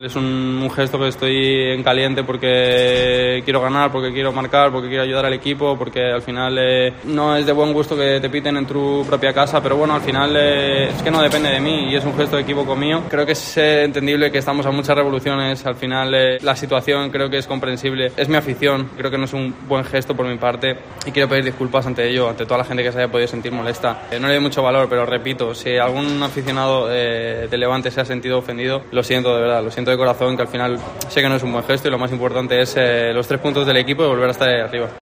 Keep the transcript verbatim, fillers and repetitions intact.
Es un, un gesto que estoy en caliente porque quiero ganar, porque quiero marcar, porque quiero ayudar al equipo, porque al final eh, no es de buen gusto que te piten en tu propia casa, pero bueno, al final eh, es que no depende de mí y es un gesto de equivoco mío. Creo que es eh, entendible que estamos a muchas revoluciones, al final eh, la situación creo que es comprensible. Es mi afición, creo que no es un buen gesto por mi parte y quiero pedir disculpas ante ello, ante toda la gente que se haya podido sentir molesta. Eh, no le doy mucho valor, pero repito, si algún aficionado eh, de Levante se ha sentido ofendido, lo siento de verdad, lo siento de corazón, que al final sé que no es un buen gesto y lo más importante es eh, los tres puntos del equipo y volver a estar ahí arriba.